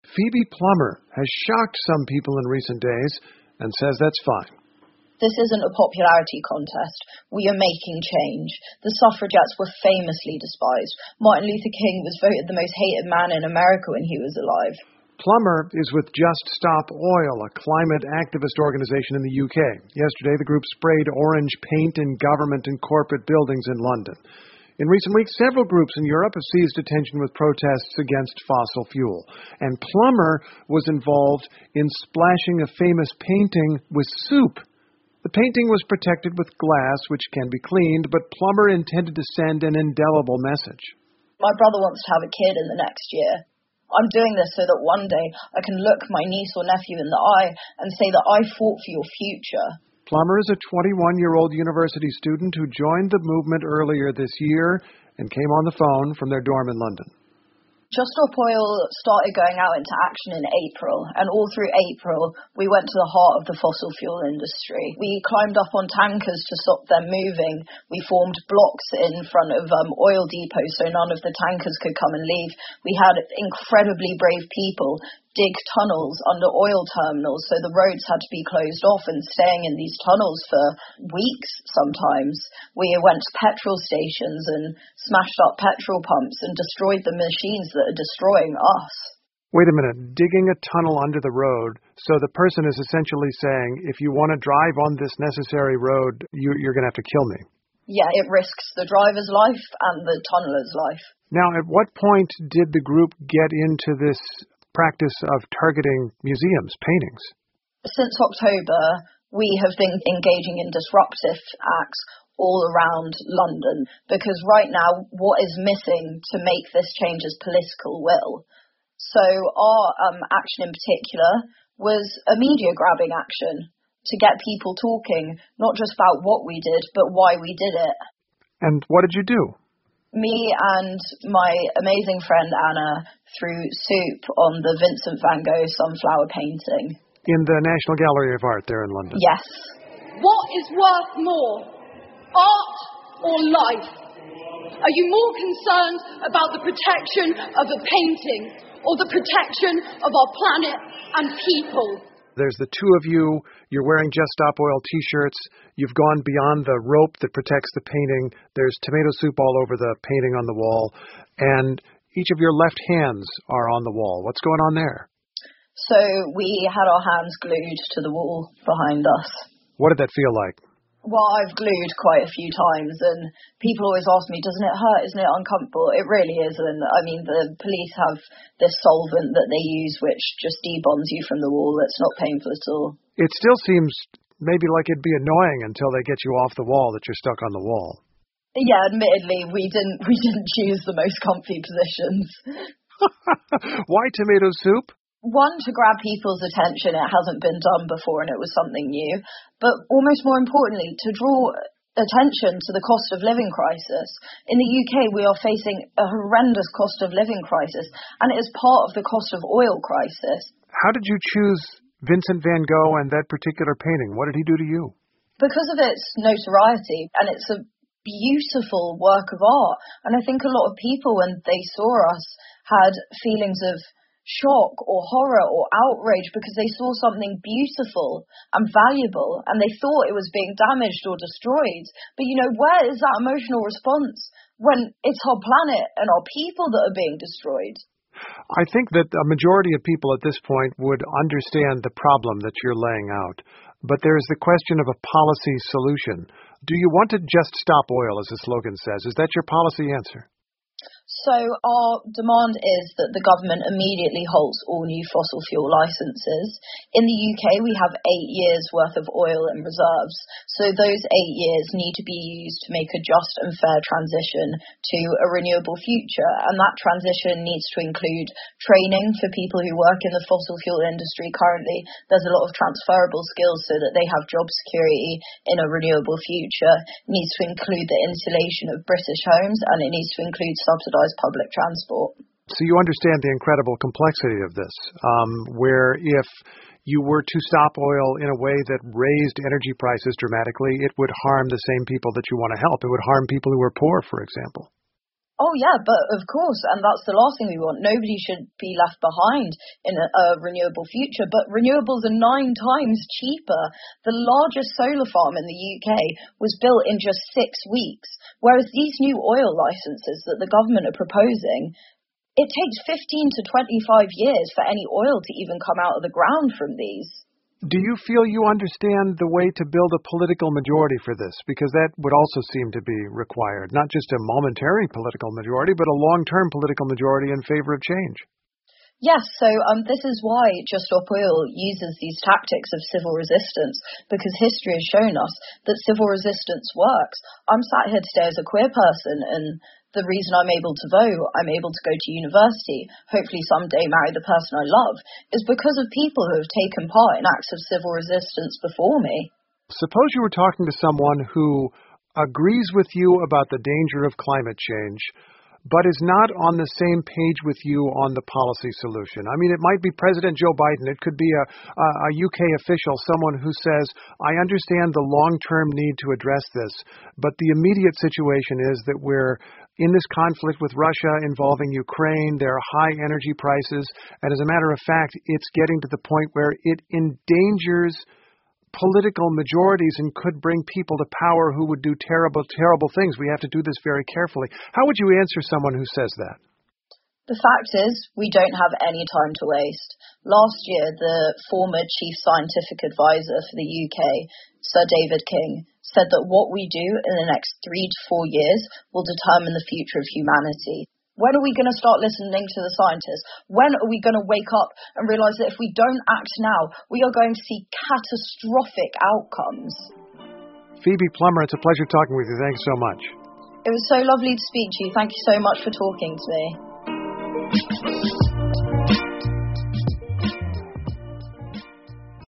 Phoebe Plummer has shocked some people in recent days and says that's fine. This isn't a popularity contest. We are making change. The suffragettes were famously despised. Martin Luther King was voted the most hated man in America when he was alive. Plummer is with Just Stop Oil, a climate activist organization in the UK. Yesterday, the group sprayed orange paint in government and corporate buildings in London. In recent weeks, several groups in Europe have seized attention with protests against fossil fuel. And Plummer was involved in splashing a famous painting with soup. The painting was protected with glass, which can be cleaned, but Plummer intended to send an indelible message. My brother wants to have a kid in the next year. I'm doing this so that one day I can look my niece or nephew in the eye and say that I fought for your future. Plummer is a 21-year-old university student who joined the movement earlier this year and came on the phone from their dorm in London. Just Stop Oil started going out into action in April, and all through April, we went to the heart of the fossil fuel industry. We climbed up on tankers to stop them moving. We formed blocks in front of oil depots so none of the tankers could come and leave. We had incredibly brave people dig tunnels under oil terminals, so the roads had to be closed off and staying in these tunnels for weeks sometimes. We went to petrol stations and smashed up petrol pumps and destroyed the machines that are destroying us. Wait a minute, digging a tunnel under the road, so the person is essentially saying, if you want to drive on this necessary road, you're going to have to kill me. Yeah, it risks the driver's life and the tunneler's life. Now, at what point did the group get into this practice of targeting museums, paintings? Since October, we have been engaging in disruptive acts all around London because right now what is missing to make this change is political will. So our action in particular was a media grabbing action to get people talking, not just about what we did, but why we did it. And what did you do? Me and my amazing friend Anna threw soup on the Vincent van Gogh sunflower painting. In the National Gallery of Art there in London? Yes. What is worth more, art or life? Are you more concerned about the protection of a painting or the protection of our planet and people? There's the two of you, you're wearing Just Stop Oil t-shirts, you've gone beyond the rope that protects the painting, there's tomato soup all over the painting on the wall, and each of your left hands are on the wall. What's going on there? So we had our hands glued to the wall behind us. What did that feel like? Well, I've glued quite a few times, and people always ask me, doesn't it hurt? Isn't it uncomfortable? It really isn't. I mean, the police have this solvent that they use which just debonds you from the wall. It's not painful at all. It still seems maybe like it'd be annoying until they get you off the wall that you're stuck on the wall. Yeah, admittedly, we didn't choose the most comfy positions. Why tomato soup? One, to grab people's attention. It hasn't been done before and it was something new. But almost more importantly, to draw attention to the cost of living crisis. In the UK, we are facing a horrendous cost of living crisis, and it is part of the cost of oil crisis. How did you choose Vincent van Gogh and that particular painting? What did he do to you? Because of its notoriety, and it's a beautiful work of art. And I think a lot of people, when they saw us, had feelings of shock or horror or outrage because they saw something beautiful and valuable and they thought it was being damaged or destroyed. But, where is that emotional response when it's our planet and our people that are being destroyed? I think that a majority of people at this point would understand the problem that you're laying out. But there is the question of a policy solution. Do you want to just stop oil, as the slogan says? Is that your policy answer? So our demand is that the government immediately halts all new fossil fuel licenses. In the UK, we have 8 years' worth of oil in reserves. So those 8 years need to be used to make a just and fair transition to a renewable future. And that transition needs to include training for people who work in the fossil fuel industry currently. There's a lot of transferable skills so that they have job security in a renewable future. It needs to include the insulation of British homes, and it needs to include subsidised public transport. So you understand the incredible complexity of this, where if you were to stop oil in a way that raised energy prices dramatically, it would harm the same people that you want to help. It would harm people who are poor, for example. Oh yeah, but of course, and that's the last thing we want. Nobody should be left behind in a renewable future, but renewables are 9 times cheaper. The largest solar farm in the UK was built in just 6 weeks, whereas these new oil licenses that the government are proposing, it takes 15 to 25 years for any oil to even come out of the ground from these. Do you feel you understand the way to build a political majority for this? Because that would also seem to be required, not just a momentary political majority, but a long-term political majority in favor of change. Yes, so this is why Just Stop Oil uses these tactics of civil resistance, because history has shown us that civil resistance works. I'm sat here today as a queer person, and the reason I'm able to vote, I'm able to go to university, hopefully someday marry the person I love, is because of people who have taken part in acts of civil resistance before me. Suppose you were talking to someone who agrees with you about the danger of climate change, but is not on the same page with you on the policy solution. I mean, it might be President Joe Biden. It could be a UK official, someone who says, I understand the long-term need to address this, but the immediate situation is that we're in this conflict with Russia involving Ukraine. There are high energy prices, and as a matter of fact, it's getting to the point where it endangers political majorities and could bring people to power who would do terrible, terrible things. We have to do this very carefully. How would you answer someone who says that? The fact is, we don't have any time to waste. Last year, the former Chief Scientific Advisor for the UK, Sir David King, said that what we do in the next 3 to 4 years will determine the future of humanity. When are we going to start listening to the scientists? When are we going to wake up and realize that if we don't act now, we are going to see catastrophic outcomes? Phoebe Plummer, it's a pleasure talking with you. Thanks so much. It was so lovely to speak to you. Thank you so much for talking to me.